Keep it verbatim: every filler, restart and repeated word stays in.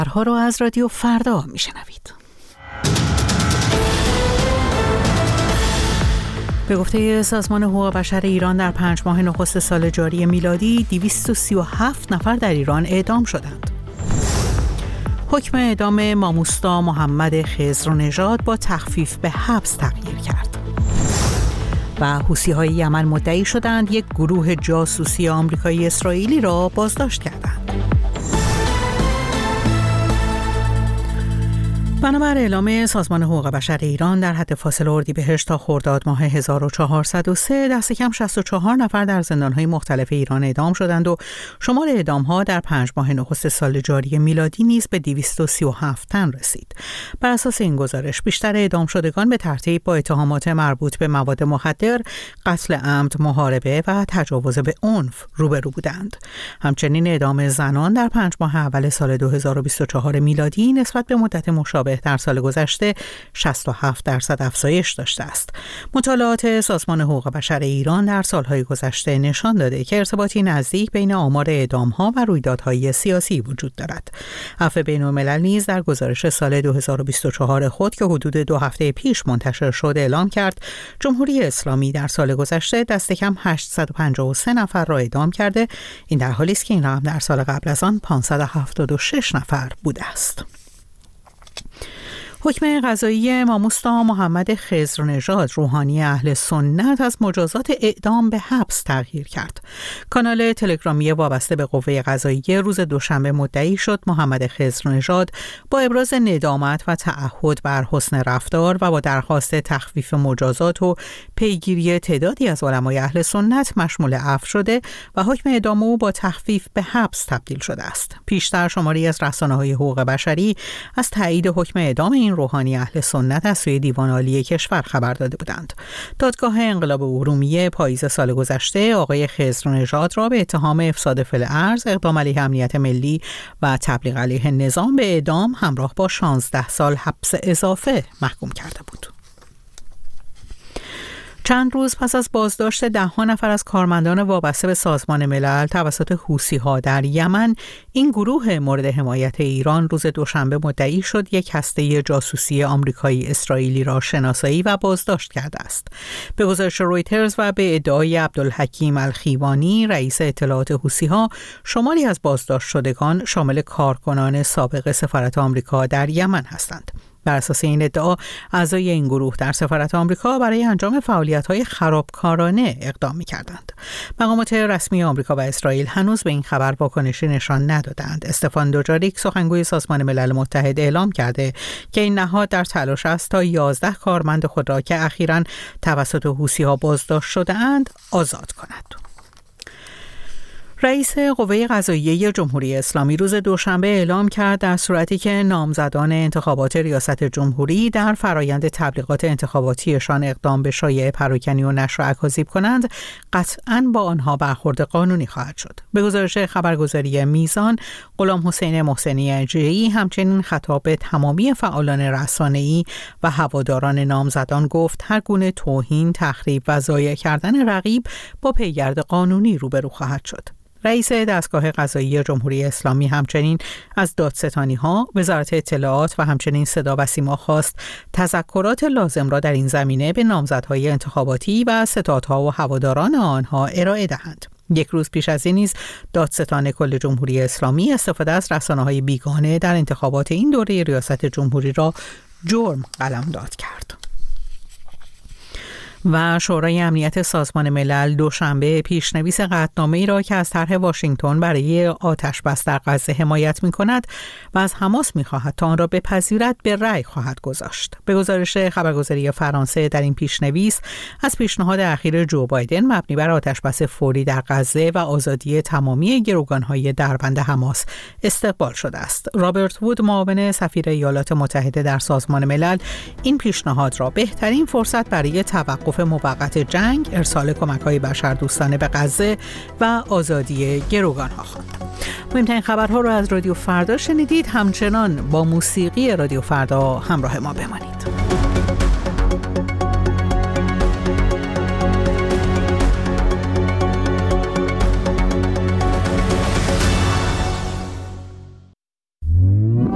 خبرها رو از رادیو فردا میشنوید. به گفته سازمان حقوق بشر ایران در پنج ماه نخست سال جاری میلادی دویست و سی و هفت نفر در ایران اعدام شدند. حکم اعدام ماموستا محمد خضرنژاد با تخفیف به حبس تغییر کرد. و حوثی‌های یمن مدعی شدند یک گروه جاسوسی آمریکایی اسرائیلی را بازداشت کردند. بنابر اعلام سازمان حقوق بشر ایران در حد فاصل اردیبهشت تا خرداد ماه هزار و چهارصد و سه دست کم شصت و چهار نفر در زندان‌های مختلف ایران اعدام شدند و شمار اعدام‌ها در پنج ماه نخست سال جاری میلادی نیز به دویست و سی و هفت تن رسید. بر اساس این گزارش بیشتر اعدام شدگان به ترتیب با اتهامات مربوط به مواد مخدر، قتل عمد، محاربه و تجاوز به عنف روبرو بودند. همچنین اعدام زنان در پنج ماه اول سال دو هزار و بیست و چهار میلادی نسبت به مدت مشابه در سال گذشته شصت و هفت درصد افزایش داشته است. مطالعات سازمان حقوق بشر ایران در سالهای گذشته نشان داده که ارتباطی نزدیک بین آمار اعدام‌ها و رویدادهای سیاسی وجود دارد. عفو بین‌الملل نیز در گزارش سال دو هزار و بیست و چهار خود که حدود دو هفته پیش منتشر شد اعلام کرد جمهوری اسلامی در سال گذشته دست کم هشتصد و پنجاه و سه نفر را اعدام کرده. این در حالی است که این رقم در سال قبل از آن پانصد و هفتاد و شش نفر بوده است. حکم قضایی ماموستا محمد خضرنژاد روحانی اهل سنت از مجازات اعدام به حبس تغییر کرد. کانال تلگرامی وابسته به قوه قضاییه روز دوشنبه مدعی شد محمد خضرنژاد با ابراز ندامت و تعهد بر حسن رفتار و با درخواست تخفیف مجازات و پیگیری تعدادی از علمای اهل سنت مشمول عفو شده و حکم اعدام او با تخفیف به حبس تبدیل شده است. پیشتر شماری از رسانه‌های حقوق بشری از تایید حکم اعدام این روحانی اهل سنت از سوی دیوان عالی کشور خبر داده بودند. دادگاه انقلاب ارومیه پاییز سال گذشته آقای خضرنژاد را به اتهام افساد فی‌الارض، اقدام علیه امنیت ملی و تبلیغ علیه نظام به اعدام همراه با شانزده سال حبس اضافه محکوم کرده بود. چند روز پس از بازداشت ده ها نفر از کارمندان وابسته به سازمان ملل توسط حوثی‌ها در یمن، این گروه مورد حمایت ایران روز دوشنبه مدعی شد یک هسته جاسوسی آمریکایی اسرائیلی را شناسایی و بازداشت کرده است. به گزارش رویترز و به ادعای عبدالحکیم الخیوانی رئیس اطلاعات حوثی‌ها، شماری از بازداشت شدگان شامل کارکنان سابق سفارت آمریکا در یمن هستند. بر اساس این ادعا اعضای این گروه در سفارت آمریکا برای انجام فعالیت‌های خرابکارانه اقدام می‌کردند. مقامات رسمی آمریکا و اسرائیل هنوز به این خبر واکنشی نشان ندادند. استفان دوجاریک سخنگوی سازمان ملل متحد اعلام کرده که این نهاد در تلاش است تا یازده کارمند خود را که اخیراً توسط حوثی‌ها بازداشت شده‌اند آزاد کند. رئیس قوه قضاییه جمهوری اسلامی روز دوشنبه اعلام کرد در صورتی که نامزدان انتخابات ریاست جمهوری در فرایند تبلیغات انتخاباتیشان اقدام به شایعه پراکنی و نشر و اکاذیب کنند، قطعاً با آنها برخورد قانونی خواهد شد. به گزارش خبرگزاری میزان، غلام حسین محسنی اجری همچنین خطاب به تمامی فعالان رسانه‌ای و هواداران نامزدان گفت هر گونه توهین، تخریب و ضایع کردن رقیب با پیگرد قانونی روبرو خواهد شد. رئیس دستگاه قضایی جمهوری اسلامی همچنین از دادستانی‌ها، وزارت اطلاعات و همچنین صدا و سیما خواست تذکرات لازم را در این زمینه به نامزدهای انتخاباتی و ستادها و هواداران آنها ارائه دهند. یک روز پیش از این نیز دادستان کل جمهوری اسلامی استفاده از رسانه‌های بیگانه در انتخابات این دوره ریاست جمهوری را جرم قلمداد کرد. و شورای امنیت سازمان ملل دوشنبه پیشنویس قطعنامه‌ای را که از طرح واشنگتن برای آتش بس در غزه حمایت می‌کند و از حماس می‌خواهد تا آن را بپذیرد به رأی خواهد گذاشت. به گزارش خبرگزاری فرانسه در این پیشنویس از پیشنهاد اخیر جو بایدن مبنی بر آتش بس فوری در غزه و آزادی تمامی گروگان‌های دربند حماس استقبال شده است. رابرت وود معاون سفیر ایالات متحده در سازمان ملل این پیشنهاد را بهترین فرصت برای توقف موقت جنگ، ارسال کمک‌های بشردوستانه به غزه و آزادی گروگان‌ها خواند. مهمترین خبرها رو از رادیو فردا شنیدید. همچنان با موسیقی رادیو فردا همراه ما بمانید.